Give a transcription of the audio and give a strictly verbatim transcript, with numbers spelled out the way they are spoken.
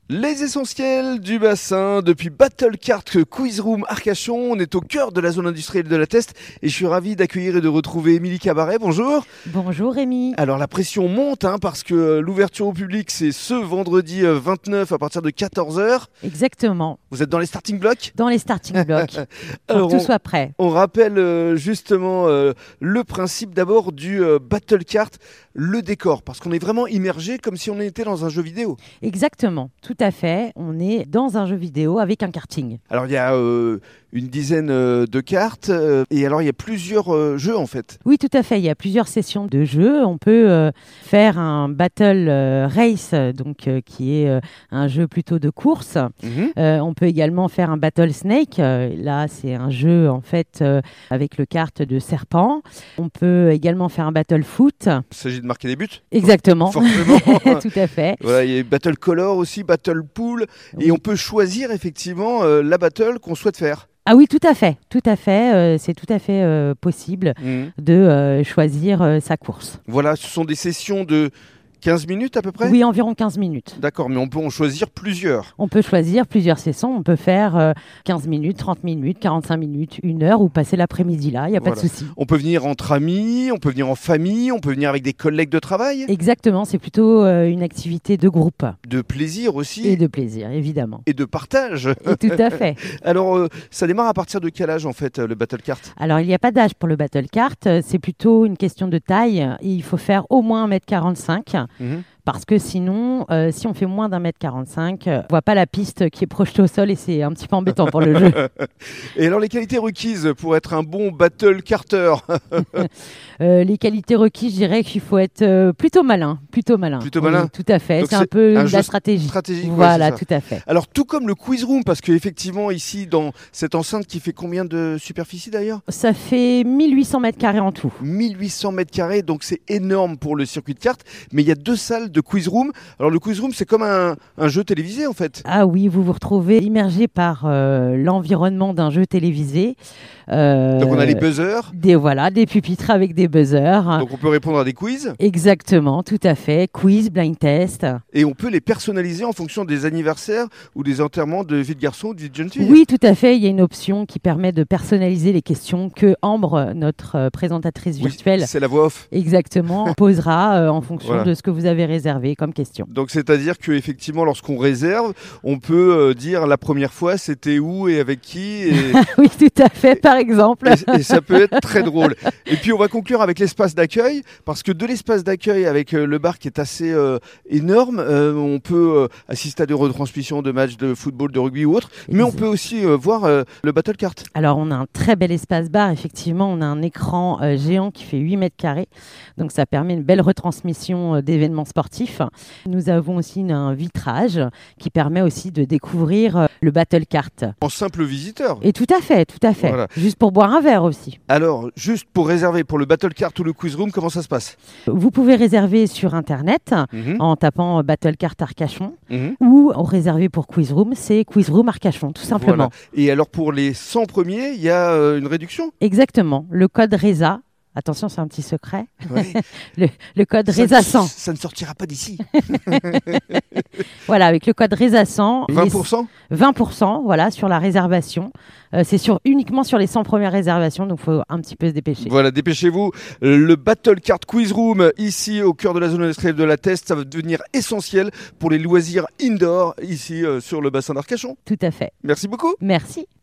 Les essentiels du bassin depuis Battle Kart Quiz Room Arcachon. On est au cœur de la zone industrielle de la Teste et je suis ravi d'accueillir et de retrouver Émilie Cabaret. Bonjour. Bonjour Rémi. Alors la pression monte hein, parce que l'ouverture au public c'est ce vendredi vingt-neuf à partir de quatorze heures. Exactement. Vous êtes dans les starting blocks ? Dans les starting blocks. Pour Alors, que tout on, soit prêt. On rappelle euh, justement euh, le principe d'abord du euh, Battle Kart, le décor, parce qu'on est vraiment immergé comme si on était dans un jeu vidéo. Exactement, tout à fait. On est dans un jeu vidéo avec un karting. Alors il y a euh, une dizaine euh, de cartes euh, et alors il y a plusieurs euh, jeux en fait. Oui, tout à fait. Il y a plusieurs sessions de jeu. On peut euh, faire un battle euh, race, donc euh, qui est euh, un jeu plutôt de course. Mm-hmm. Euh, on peut également faire un battle snake. Euh, là, c'est un jeu en fait euh, avec le kart de serpent. On peut également faire un battle foot. Il s'agit de marquer des buts. Exactement. Forcément. Tout à fait. Voilà, il y a battle color aussi, battle pool, oui. Et on peut choisir effectivement euh, la battle qu'on souhaite faire. Ah oui, tout à fait, tout à fait. Euh, c'est tout à fait euh, possible mmh. de euh, choisir euh, sa course. Voilà, ce sont des sessions de quinze minutes à peu près ? Oui, environ quinze minutes. D'accord, mais on peut en choisir plusieurs. On peut choisir plusieurs sessions. On peut faire euh, quinze minutes, trente minutes, quarante-cinq minutes, une heure ou passer l'après-midi là, il n'y a voilà. pas de souci. On peut venir entre amis, on peut venir en famille, on peut venir avec des collègues de travail. Exactement, c'est plutôt euh, une activité de groupe. De plaisir aussi. Et de plaisir, évidemment. Et de partage. Et tout à fait. Alors, euh, ça démarre à partir de quel âge en fait, le Battle Kart ? Alors, il n'y a pas d'âge pour le Battle Kart, c'est plutôt une question de taille. Il faut faire au moins un mètre quarante-cinq. Mmh. Parce que sinon, euh, si on fait moins d'un mètre quarante-cinq, euh, on ne voit pas la piste qui est projetée au sol et c'est un petit peu embêtant pour le jeu. Et alors, les qualités requises pour être un bon battle karter euh, Les qualités requises, je dirais qu'il faut être euh, plutôt malin. Plutôt malin. Plutôt malin. Oui, tout à fait. C'est, c'est un peu un de la stratégie. Stratégique, voilà, ouais, tout à fait. Alors, tout comme le Quiz Room, parce qu'effectivement, ici, dans cette enceinte qui fait combien de superficie d'ailleurs ? Ça fait mille huit cents mètres carrés en tout. mille huit cents mètres carrés, donc c'est énorme pour le circuit de cartes. Mais il y a deux salles de Quiz Room. Alors le Quiz Room, c'est comme un, un jeu télévisé en fait. Ah oui, vous vous retrouvez immergé par euh, l'environnement d'un jeu télévisé. Euh, Donc on a les buzzers. Des, voilà, des pupitres avec des buzzers. Donc on peut répondre à des quiz. Exactement, tout à fait. Quiz, blind test. Et on peut les personnaliser en fonction des anniversaires ou des enterrements de vie de garçon ou de vie de jeune fille. Oui, tout à fait. Il y a une option qui permet de personnaliser les questions que Ambre, notre présentatrice virtuelle, oui, c'est la voix off. Exactement, posera euh, en fonction voilà. de ce que vous avez réservé comme question. Donc c'est-à-dire qu'effectivement, lorsqu'on réserve, on peut euh, dire la première fois c'était où et avec qui. Et... oui, tout à fait, par exemple. Et, et ça peut être très drôle. Et puis on va conclure avec l'espace d'accueil, parce que de l'espace d'accueil avec euh, le bar qui est assez euh, énorme, euh, on peut euh, assister à des retransmissions de matchs de football, de rugby ou autre, mais on peut aussi euh, voir euh, le Battle Kart. Alors on a un très bel espace bar, effectivement, on a un écran euh, géant qui fait huit mètres carrés, donc ça permet une belle retransmission euh, d'événements sportifs. Nous avons aussi une, un vitrage qui permet aussi de découvrir euh, le Battle Kart. En simple visiteur. Et tout à fait, tout à fait. Voilà. Juste pour boire un verre aussi. Alors, juste pour réserver pour le Battle Kart ou le Quiz Room, comment ça se passe ? Vous pouvez réserver sur Internet mm-hmm. en tapant Battle Kart Arcachon mm-hmm. ou réserver pour Quiz Room, c'est Quiz Room Arcachon, tout simplement. Voilà. Et alors pour les cent premiers, il y a euh, une réduction ? Exactement. Le code RESA. Attention, c'est un petit secret. Oui. le, le code RESA cent. Ça ne sortira pas d'ici. Voilà, avec le code RESA cent. vingt pour cent les... vingt pour cent, voilà, sur la réservation. Euh, c'est sur, uniquement sur les cent premières réservations, donc il faut un petit peu se dépêcher. Voilà, dépêchez-vous. Le Battle Kart Quiz Room, ici au cœur de la zone industrielle de la Teste, ça va devenir essentiel pour les loisirs indoor, ici euh, sur le bassin d'Arcachon. Tout à fait. Merci beaucoup. Merci.